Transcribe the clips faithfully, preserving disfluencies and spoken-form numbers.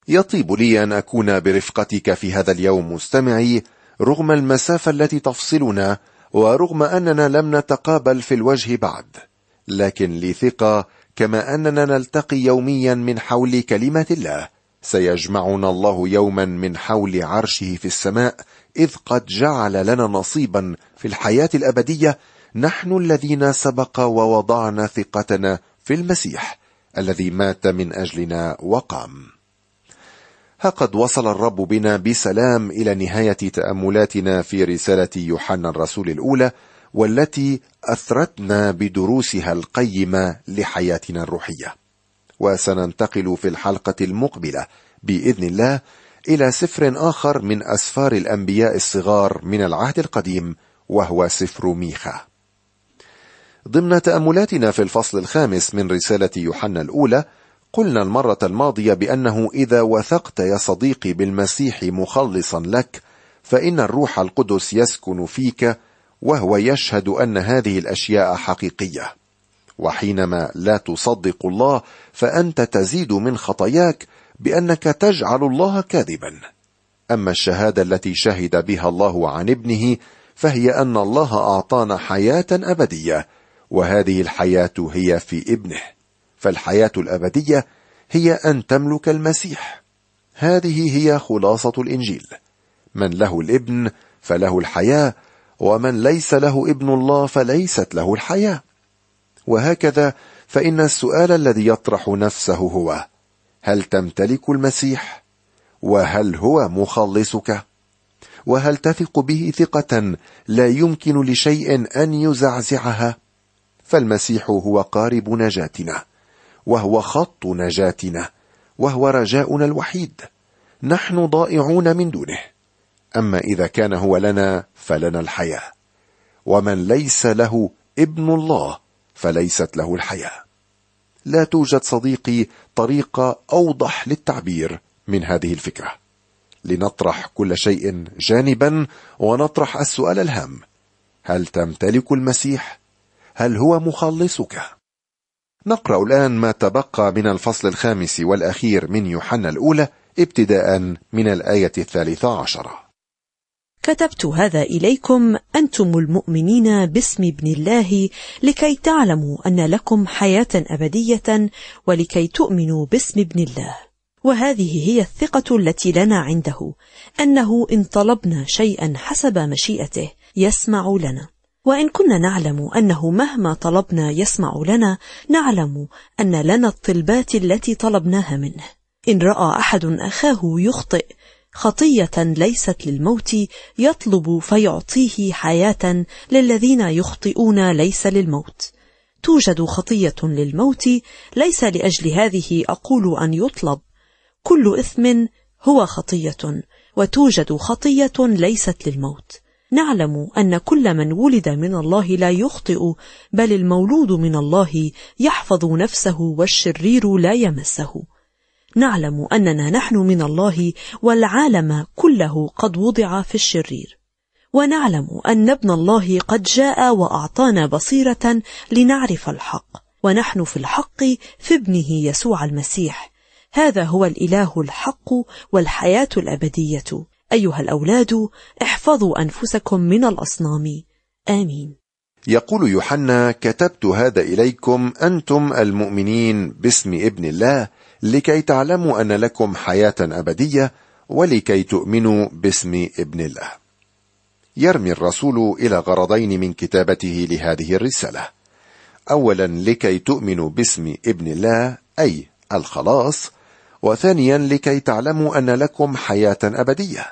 يطيب لي أن أكون برفقتك في هذا اليوم مستمعي، رغم المسافة التي تفصلنا، ورغم أننا لم نتقابل في الوجه بعد، لكن لي ثقة كما أننا نلتقي يوميا من حول كلمة الله، سيجمعنا الله يوما من حول عرشه في السماء، إذ قد جعل لنا نصيبا في الحياة الأبدية، نحن الذين سبق ووضعنا ثقتنا في المسيح الذي مات من أجلنا وقام. ها قد وصل الرب بنا بسلام إلى نهاية تأملاتنا في رسالة يوحنا الرسول الأولى، والتي أثرتنا بدروسها القيمة لحياتنا الروحية. وسننتقل في الحلقة المقبلة بإذن الله إلى سفر آخر من أسفار الأنبياء الصغار من العهد القديم، وهو سفر ميخا. ضمن تأملاتنا في الفصل الخامس من رسالة يوحنا الأولى، قلنا المرة الماضية بأنه إذا وثقت يا صديقي بالمسيح مخلصا لك، فإن الروح القدس يسكن فيك، وهو يشهد أن هذه الأشياء حقيقية. وحينما لا تصدق الله، فأنت تزيد من خطاياك بأنك تجعل الله كاذبا. أما الشهادة التي شهد بها الله عن ابنه، فهي أن الله أعطانا حياة أبدية، وهذه الحياة هي في ابنه. فالحياة الأبدية هي أن تملك المسيح. هذه هي خلاصة الإنجيل. من له الابن فله الحياة، ومن ليس له ابن الله فليست له الحياة. وهكذا فإن السؤال الذي يطرح نفسه هو: هل تمتلك المسيح؟ وهل هو مخلصك؟ وهل تثق به ثقة لا يمكن لشيء أن يزعزعها؟ فالمسيح هو قارب نجاتنا، وهو خط نجاتنا، وهو رجاؤنا الوحيد. نحن ضائعون من دونه. أما إذا كان هو لنا فلنا الحياة، ومن ليس له ابن الله فليست له الحياة. لا توجد صديقي طريقة أوضح للتعبير من هذه الفكرة. لنطرح كل شيء جانبا ونطرح السؤال الهام: هل تمتلك المسيح؟ هل هو مخلصك؟ نقرأ الآن ما تبقى من الفصل الخامس والأخير من يوحنا الأولى، ابتداء من الآية الثالثة عشرة. كتبت هذا إليكم أنتم المؤمنين باسم ابن الله، لكي تعلموا أن لكم حياة أبدية، ولكي تؤمنوا باسم ابن الله. وهذه هي الثقة التي لنا عنده، أنه إن طلبنا شيئا حسب مشيئته يسمع لنا. وإن كنا نعلم أنه مهما طلبنا يسمع لنا، نعلم أن لنا الطلبات التي طلبناها منه. إن رأى أحد أخاه يخطئ خطية ليست للموت، يطلب فيعطيه حياة للذين يخطئون ليس للموت. توجد خطية للموت، ليس لأجل هذه أقول أن يطلب. كل إثم هو خطية، وتوجد خطية ليست للموت. نعلم أن كل من ولد من الله لا يخطئ، بل المولود من الله يحفظ نفسه، والشرير لا يمسه. نعلم أننا نحن من الله، والعالم كله قد وضع في الشرير. ونعلم أن ابن الله قد جاء وأعطانا بصيرة لنعرف الحق، ونحن في الحق في ابنه يسوع المسيح. هذا هو الإله الحق والحياة الأبدية. أيها الأولاد، احفظوا أنفسكم من الأصنام. آمين. يقول يوحنا: كتبت هذا إليكم أنتم المؤمنين باسم ابن الله، لكي تعلموا أن لكم حياة أبدية، ولكي تؤمنوا باسم ابن الله. يرمي الرسول إلى غرضين من كتابته لهذه الرسالة: أولا لكي تؤمنوا باسم ابن الله أي الخلاص، وثانيا لكي تعلموا أن لكم حياة أبدية.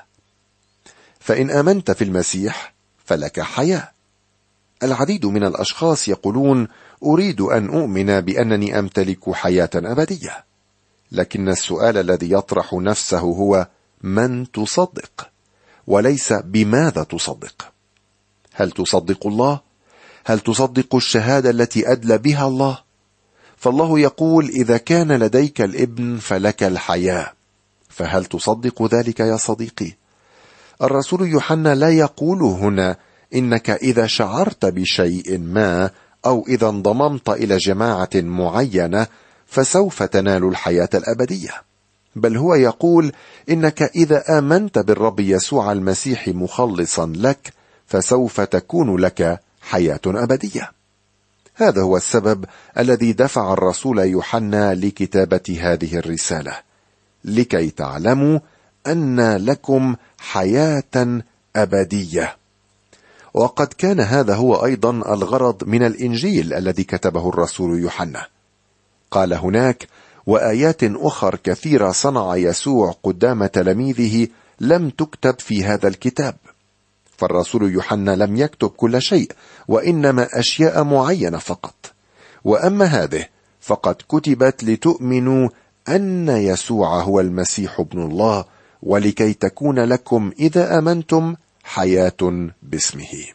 فإن آمنت في المسيح فلك حياة. العديد من الأشخاص يقولون: أريد أن أؤمن بأنني أمتلك حياة أبدية. لكن السؤال الذي يطرح نفسه هو: من تصدق؟ وليس بماذا تصدق. هل تصدق الله؟ هل تصدق الشهادة التي أدلى بها الله؟ فالله يقول: إذا كان لديك الابن فلك الحياة. فهل تصدق ذلك يا صديقي؟ الرسول يوحنا لا يقول هنا إنك إذا شعرت بشيء ما، أو إذا انضممت إلى جماعة معينة، فسوف تنال الحياة الأبدية. بل هو يقول إنك إذا آمنت بالرب يسوع المسيح مخلصا لك فسوف تكون لك حياة أبدية. هذا هو السبب الذي دفع الرسول يوحنا لكتابة هذه الرسالة، لكي تعلموا أن لكم حياة أبدية. وقد كان هذا هو أيضا الغرض من الإنجيل الذي كتبه الرسول يوحنا. قال هناك: وآيات أخر كثيرة صنع يسوع قدام تلاميذه لم تكتب في هذا الكتاب. فالرسول يوحنا لم يكتب كل شيء، وإنما أشياء معينة فقط. وأما هذه فقد كتبت لتؤمنوا أن يسوع هو المسيح ابن الله، ولكي تكون لكم إذا آمنتم حياة باسمه.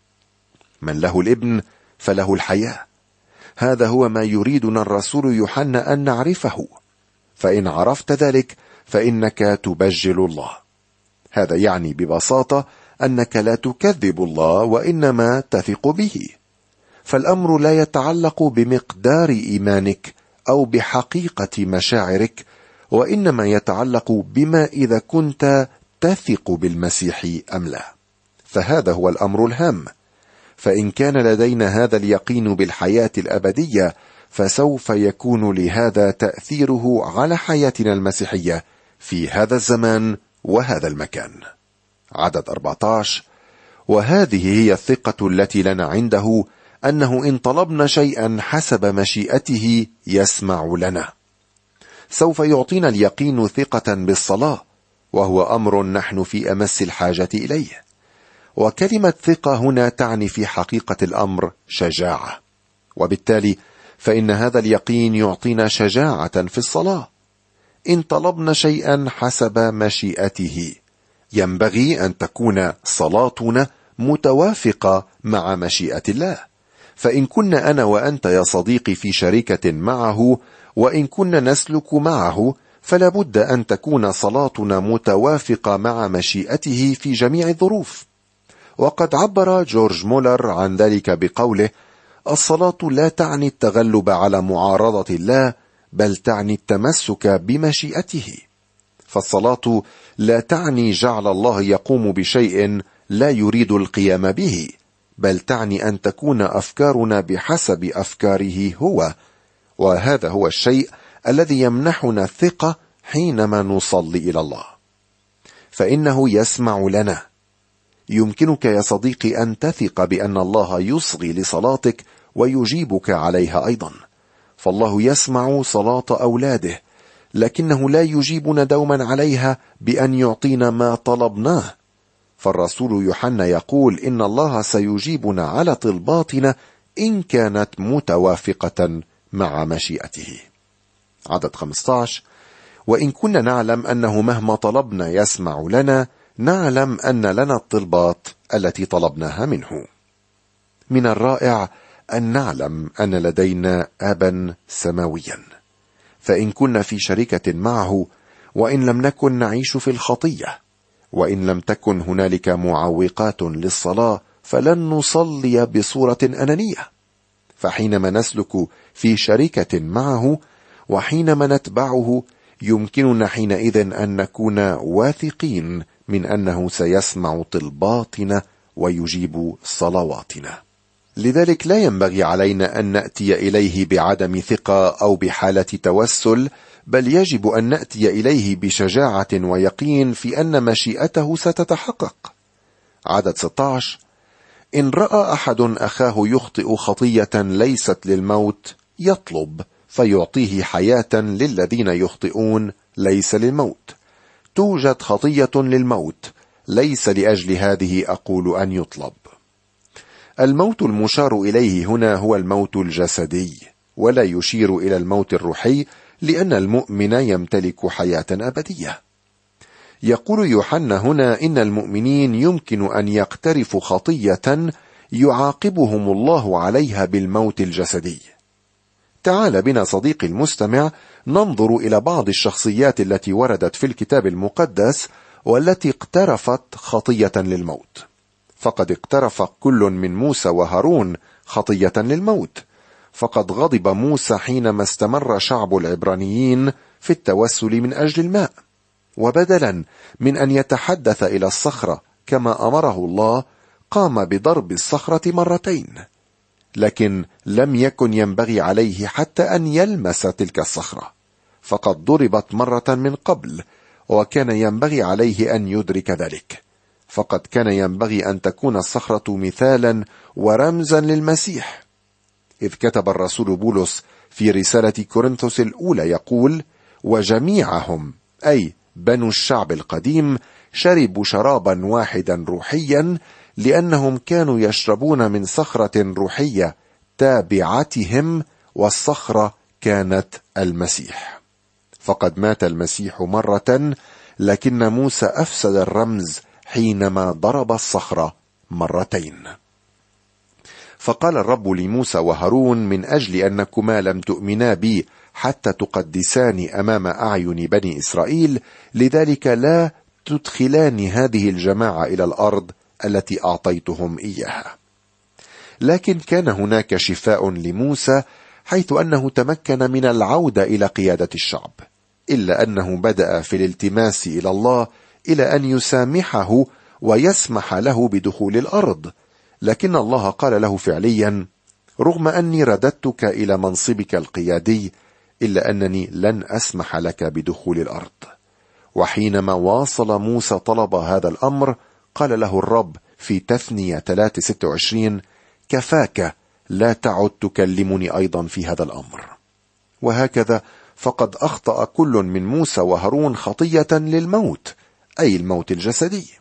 من له الابن فله الحياة. هذا هو ما يريدنا الرسول يوحنا أن نعرفه، فإن عرفت ذلك فإنك تبجل الله. هذا يعني ببساطة أنك لا تكذب الله، وإنما تثق به. فالأمر لا يتعلق بمقدار إيمانك أو بحقيقة مشاعرك، وإنما يتعلق بما إذا كنت تثق بالمسيح أم لا. فهذا هو الأمر الهام. فإن كان لدينا هذا اليقين بالحياة الأبدية، فسوف يكون لهذا تأثيره على حياتنا المسيحية في هذا الزمان وهذا المكان. عدد أربعة عشر: وهذه هي الثقة التي لنا عنده، أنه إن طلبنا شيئا حسب مشيئته يسمع لنا. سوف يعطينا اليقين ثقة بالصلاة، وهو أمر نحن في أمس الحاجة إليه. وكلمة ثقة هنا تعني في حقيقة الأمر شجاعة، وبالتالي فإن هذا اليقين يعطينا شجاعة في الصلاة. إن طلبنا شيئا حسب مشيئته، ينبغي أن تكون صلاتنا متوافقة مع مشيئة الله. فإن كنا أنا وأنت يا صديقي في شركة معه، وإن كنا نسلك معه، فلا بد أن تكون صلاتنا متوافقة مع مشيئته في جميع الظروف. وقد عبر جورج مولر عن ذلك بقوله: الصلاة لا تعني التغلب على معارضة الله، بل تعني التمسك بمشيئته. فالصلاة لا تعني جعل الله يقوم بشيء لا يريد القيام به، بل تعني أن تكون أفكارنا بحسب أفكاره هو. وهذا هو الشيء الذي يمنحنا الثقة حينما نصلي إلى الله، فإنه يسمع لنا. يمكنك يا صديقي أن تثق بأن الله يصغي لصلاتك ويجيبك عليها أيضا. فالله يسمع صلاة أولاده، لكنه لا يجيبنا دوما عليها بأن يعطينا ما طلبناه. فالرسول يوحنا يقول إن الله سيجيبنا على طلباتنا إن كانت متوافقة مع مشيئته. عدد خمسة عشر: وإن كنا نعلم أنه مهما طلبنا يسمع لنا، نعلم أن لنا الطلبات التي طلبناها منه. من الرائع أن نعلم أن لدينا أبا سماويا. فإن كنا في شركة معه، وإن لم نكن نعيش في الخطية، وإن لم تكن هنالك معوقات للصلاة، فلن نصلي بصورة أنانية. فحينما نسلك في شركة معه، وحينما نتبعه، يمكننا حينئذ أن نكون واثقين من أنه سيسمع طلباتنا ويجيب صلواتنا. لذلك لا ينبغي علينا أن نأتي إليه بعدم ثقة أو بحالة توسل، بل يجب أن نأتي إليه بشجاعة ويقين في أن مشيئته ستتحقق. عدد ستة عشر: إن رأى أحد أخاه يخطئ خطية ليست للموت يطلب، فيعطيه حياة للذين يخطئون ليس للموت. توجد خطية للموت، ليس لأجل هذه أقول أن يطلب. الموت المشار إليه هنا هو الموت الجسدي، ولا يشير إلى الموت الروحي، لأن المؤمن يمتلك حياة أبدية. يقول يوحنا هنا إن المؤمنين يمكن أن يقترفوا خطية يعاقبهم الله عليها بالموت الجسدي. تعال بنا صديقي المستمع ننظر إلى بعض الشخصيات التي وردت في الكتاب المقدس والتي اقترفت خطية للموت. فقد اقترف كل من موسى وهارون خطية للموت. فقد غضب موسى حينما استمر شعب العبرانيين في التوسل من أجل الماء، وبدلا من أن يتحدث إلى الصخرة كما أمره الله قام بضرب الصخرة مرتين، لكن لم يكن ينبغي عليه حتى أن يلمس تلك الصخرة، فقد ضربت مرة من قبل، وكان ينبغي عليه أن يدرك ذلك، فقد كان ينبغي أن تكون الصخرة مثالا ورمزا للمسيح. إذ كتب الرسول بولس في رسالة كورنثوس الأولى يقول: وجميعهم أي بنو الشعب القديم شربوا شرابا واحدا روحيا، لأنهم كانوا يشربون من صخرة روحية تابعتهم، والصخرة كانت المسيح. فقد مات المسيح مرة، لكن موسى أفسد الرمز حينما ضرب الصخرة مرتين. فقال الرب لموسى وهارون: من أجل أنكما لم تؤمنا بي حتى تقدساني أمام أعين بني إسرائيل، لذلك لا تدخلان هذه الجماعة إلى الأرض التي أعطيتهم إياها. لكن كان هناك شفاء لموسى، حيث أنه تمكن من العودة إلى قيادة الشعب، إلا أنه بدأ في الالتماس إلى الله إلى أن يسامحه ويسمح له بدخول الأرض، لكن الله قال له فعليا: رغم أني رددتك إلى منصبك القيادي، إلا أنني لن أسمح لك بدخول الأرض. وحينما واصل موسى طلب هذا الأمر، قال له الرب في تثنية ثلاثة ستة وعشرين: كفاك، لا تعد تكلمني أيضا في هذا الأمر. وهكذا فقد أخطأ كل من موسى وهارون خطية للموت، أي الموت الجسدي.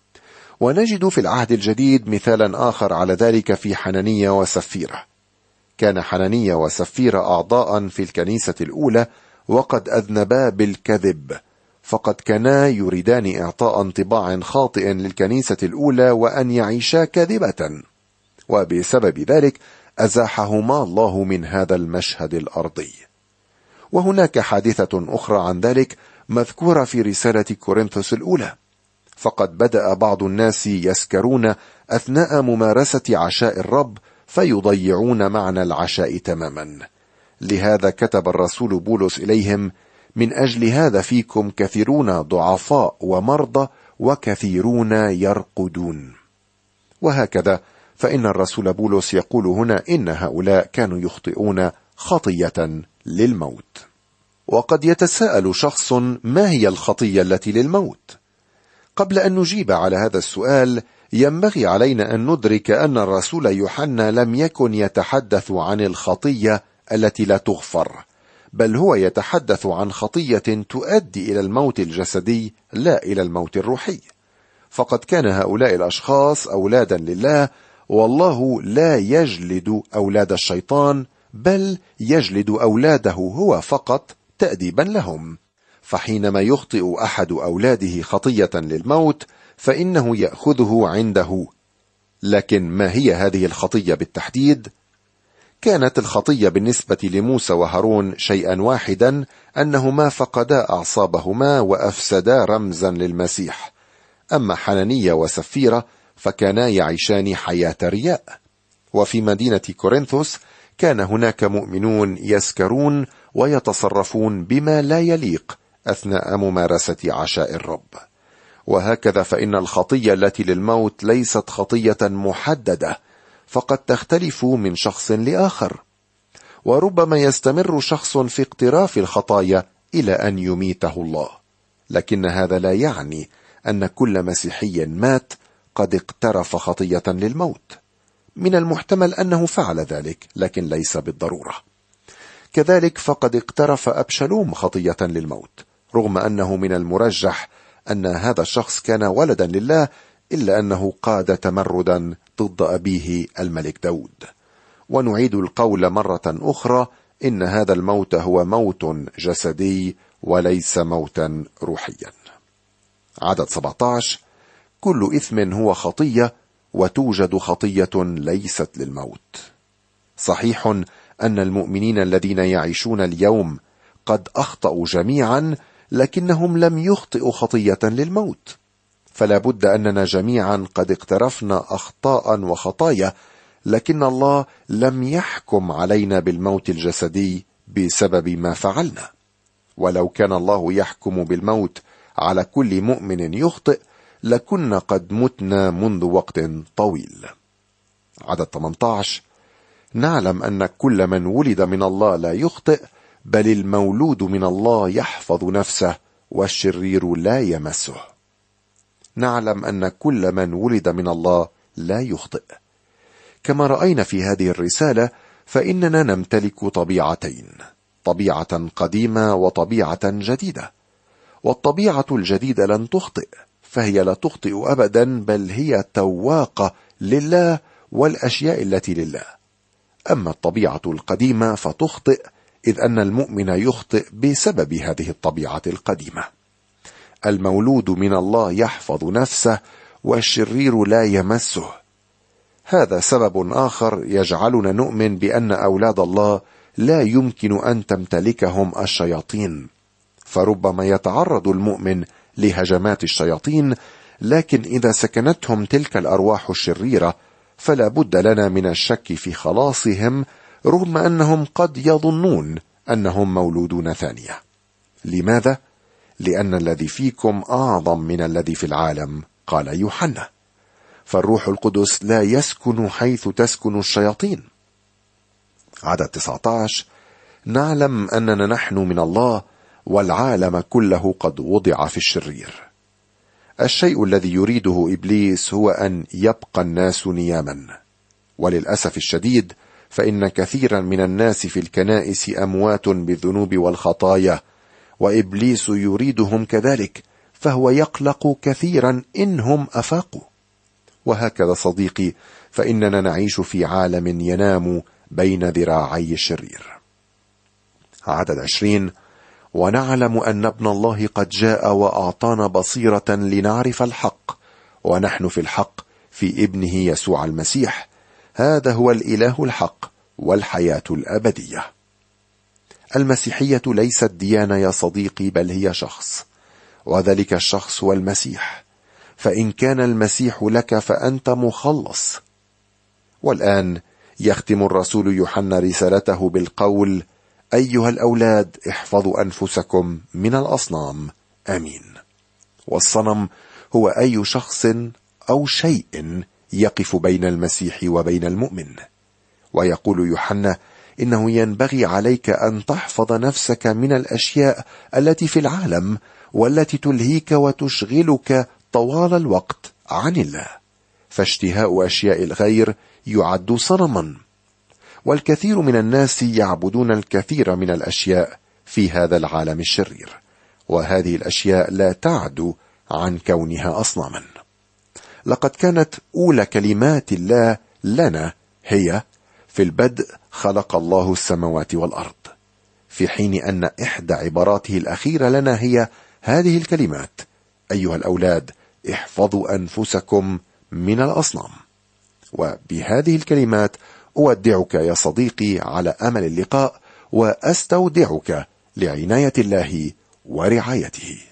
ونجد في العهد الجديد مثالا آخر على ذلك في حنانية وسفيرة. كان حنانية وسفيرة أعضاء في الكنيسة الأولى، وقد أذنبا بالكذب، فقد كانا يريدان إعطاء انطباع خاطئ للكنيسة الأولى وأن يعيشا كاذبة، وبسبب ذلك أزاحهما الله من هذا المشهد الأرضي. وهناك حادثة أخرى عن ذلك مذكورة في رسالة كورنثوس الأولى، فقد بدأ بعض الناس يسكرون أثناء ممارسة عشاء الرب، فيضيعون معنى العشاء تماما. لهذا كتب الرسول بولس إليهم: من أجل هذا فيكم كثيرون ضعفاء ومرضى، وكثيرون يرقدون. وهكذا فإن الرسول بولس يقول هنا إن هؤلاء كانوا يخطئون خطية للموت. وقد يتساءل شخص: ما هي الخطية التي للموت؟ قبل أن نجيب على هذا السؤال، ينبغي علينا أن ندرك أن الرسول يوحنا لم يكن يتحدث عن الخطية التي لا تغفر، بل هو يتحدث عن خطية تؤدي إلى الموت الجسدي، لا إلى الموت الروحي. فقد كان هؤلاء الأشخاص أولادا لله، والله لا يجلد أولاد الشيطان، بل يجلد أولاده هو فقط تأديبا لهم. فحينما يخطئ أحد أولاده خطية للموت، فإنه يأخذه عنده. لكن ما هي هذه الخطية بالتحديد؟ كانت الخطية بالنسبة لموسى وهارون شيئا واحدا، أنهما فقدا أعصابهما وأفسدا رمزا للمسيح. أما حنانية وسفيرة فكانا يعيشان حياة رياء. وفي مدينة كورنثوس كان هناك مؤمنون يسكرون ويتصرفون بما لا يليق أثناء ممارسة عشاء الرب. وهكذا فإن الخطية التي للموت ليست خطية محددة، فقد تختلف من شخص لآخر، وربما يستمر شخص في اقتراف الخطايا إلى أن يميته الله، لكن هذا لا يعني أن كل مسيحي مات قد اقترف خطية للموت. من المحتمل أنه فعل ذلك، لكن ليس بالضرورة. كذلك فقد اقترف أبشالوم خطية للموت، رغم أنه من المرجح أن هذا الشخص كان ولدا لله، إلا أنه قاد تمردا ضد أبيه الملك داود. ونعيد القول مرة أخرى: إن هذا الموت هو موت جسدي وليس موتا روحيا. عدد سبعة عشر: كل إثم هو خطية، وتوجد خطية ليست للموت. صحيح أن المؤمنين الذين يعيشون اليوم قد أخطأوا جميعا، لكنهم لم يخطئوا خطية للموت. فلا بد أننا جميعا قد اقترفنا أخطاء وخطايا، لكن الله لم يحكم علينا بالموت الجسدي بسبب ما فعلنا. ولو كان الله يحكم بالموت على كل مؤمن يخطئ لكنا قد متنا منذ وقت طويل. عدد ثمانية عشر: نعلم أن كل من ولد من الله لا يخطئ، بل المولود من الله يحفظ نفسه والشرير لا يمسه. نعلم أن كل من ولد من الله لا يخطئ. كما رأينا في هذه الرسالة فإننا نمتلك طبيعتين، طبيعة قديمة وطبيعة جديدة. والطبيعة الجديدة لن تخطئ، فهي لا تخطئ أبدا، بل هي تواقة لله والأشياء التي لله. أما الطبيعة القديمة فتخطئ، إذ أن المؤمن يخطئ بسبب هذه الطبيعة القديمة. المولود من الله يحفظ نفسه والشرير لا يمسه. هذا سبب آخر يجعلنا نؤمن بأن أولاد الله لا يمكن أن تمتلكهم الشياطين، فربما يتعرض المؤمن لهجمات الشياطين، لكن إذا سكنتهم تلك الأرواح الشريرة فلا بد لنا من الشك في خلاصهم، رغم أنهم قد يظنون أنهم مولودون ثانية. لماذا؟ لأن الذي فيكم أعظم من الذي في العالم، قال يوحنا. فالروح القدس لا يسكن حيث تسكن الشياطين. عدد تسعة عشر: نعلم أننا نحن من الله والعالم كله قد وضع في الشرير. الشيء الذي يريده إبليس هو أن يبقى الناس نياما، وللأسف الشديد فإن كثيرا من الناس في الكنائس أموات بالذنوب والخطايا، وإبليس يريدهم كذلك، فهو يقلق كثيرا إنهم أفاقوا. وهكذا صديقي، فإننا نعيش في عالم ينام بين ذراعي الشرير. عدد عشرين: ونعلم أن ابن الله قد جاء وأعطانا بصيرة لنعرف الحق، ونحن في الحق في ابنه يسوع المسيح، هذا هو الإله الحق والحياة الأبدية. المسيحية ليست ديانة يا صديقي، بل هي شخص، وذلك الشخص هو المسيح. فإن كان المسيح لك فأنت مخلص. والآن يختم الرسول يوحنا رسالته بالقول: أيها الأولاد احفظوا أنفسكم من الأصنام. آمين. والصنم هو أي شخص أو شيء يقف بين المسيح وبين المؤمن. ويقول يوحنا إنه ينبغي عليك أن تحفظ نفسك من الأشياء التي في العالم والتي تلهيك وتشغلك طوال الوقت عن الله، فاشتهاء أشياء الغير يعد صنما. والكثير من الناس يعبدون الكثير من الأشياء في هذا العالم الشرير، وهذه الأشياء لا تعد عن كونها أصناما. لقد كانت أولى كلمات الله لنا هي: في البدء خلق الله السماوات والأرض، في حين أن إحدى عباراته الأخيرة لنا هي هذه الكلمات: أيها الأولاد احفظوا أنفسكم من الأصنام. وبهذه الكلمات أودعك يا صديقي على أمل اللقاء، وأستودعك لعناية الله ورعايته.